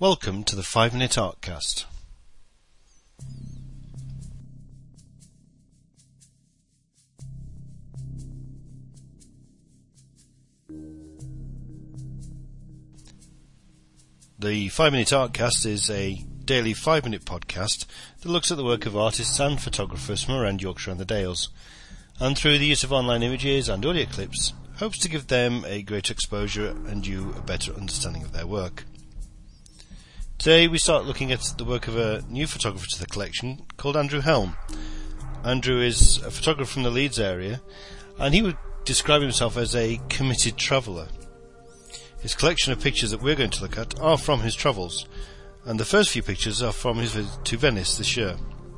Welcome to the 5-Minute Artcast. The 5-Minute Artcast is a daily 5-minute podcast that looks at the work of artists and photographers from around Yorkshire and the Dales, and through the use of online images and audio clips, hopes to give them a greater exposure and you a better understanding of their work. Today we start looking at the work of a new photographer to the collection called Andrew Helm. Andrew is a photographer from the Leeds area, and he would describe himself as a committed traveller. His collection of pictures that we're going to look at are from his travels, and the first few pictures are from his visit to Venice this year.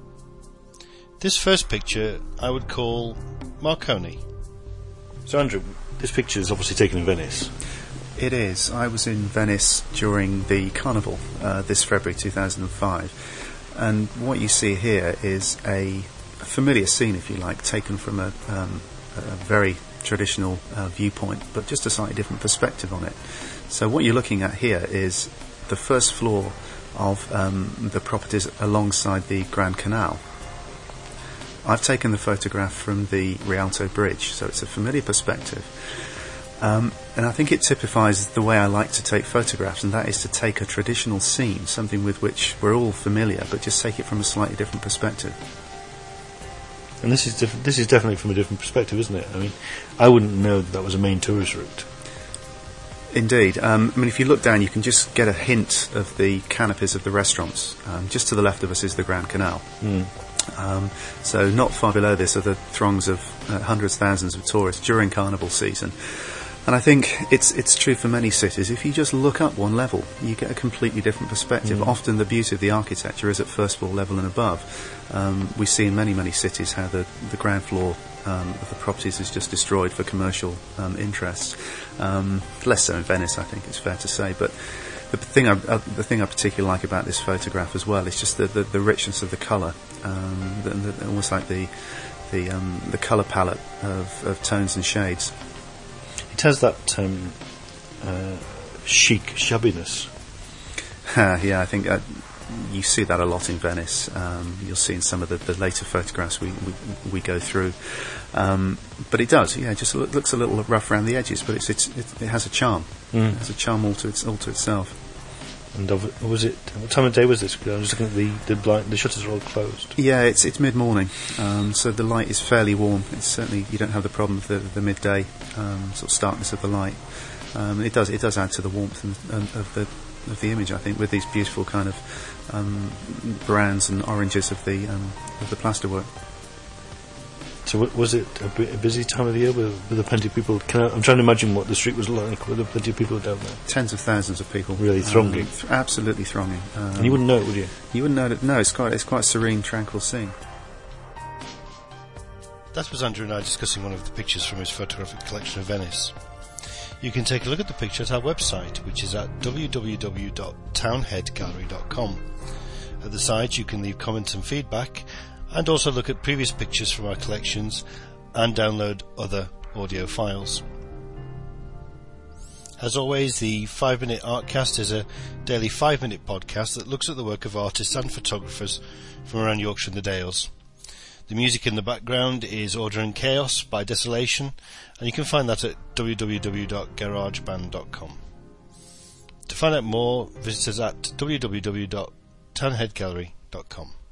This first picture I would call Marconi. So Andrew, this picture is obviously taken in Venice. It is. I was in Venice during the Carnival this February 2005, and what you see here is a familiar scene, if you like, taken from a very traditional viewpoint, but just a slightly different perspective on it. So what you're looking at here is the first floor of the properties alongside the Grand Canal. I've taken the photograph from the Rialto Bridge, so it's a familiar perspective. And I think it typifies the way I like to take photographs, and that is to take a traditional scene, something with which we're all familiar, but just take it from a slightly different perspective. And this is different. This is definitely from a different perspective, isn't it? I mean, I wouldn't know that was a main tourist route. Indeed. I mean, if you look down, you can just get a hint of the canopies of the restaurants. Just to the left of us is the Grand Canal. So not far below this are the throngs of hundreds, thousands of tourists during Carnival season. And I think it's true for many cities. If you just look up one level, you get a completely different perspective. Often the beauty of the architecture is at first floor level and above. We see in many cities how the ground floor of the properties is just destroyed for commercial interests. Less so in Venice, I think it's fair to say. But the thing I particularly like about this photograph as well is just the richness of the colour, almost like the colour palette of tones and shades. It has that chic shabbiness. Yeah, I think you see that a lot in Venice. You'll see in some of the later photographs we go through. But it does, yeah, it just looks a little rough around the edges, but it has a charm. It has a charm all to itself. And what time of day was this? I'm just looking at the shutters are all closed. Yeah, it's mid-morning, so the light is fairly warm. It's certainly, you don't have the problem of the midday sort of starkness of the light. It does add to the warmth of the image, I think, with these beautiful kind of browns and oranges of the plasterwork. So was it a busy time of the year? Were there plenty of people? I'm trying to imagine what the street was like. Were there plenty of people down there? Tens of thousands of people. Really thronging? Absolutely thronging. And you wouldn't know it, would you? You wouldn't know it. No, it's quite a serene, tranquil scene. That was Andrew and I discussing one of the pictures from his photographic collection of Venice. You can take a look at the picture at our website, which is at www.townheadgallery.com. At the site you can leave comments and feedback, and also look at previous pictures from our collections and download other audio files. As always, the 5-Minute Artcast is a daily 5-minute podcast that looks at the work of artists and photographers from around Yorkshire and the Dales. The music in the background is Order and Chaos by Desolation, and you can find that at www.garageband.com. To find out more, visit us at www.townheadgallery.com.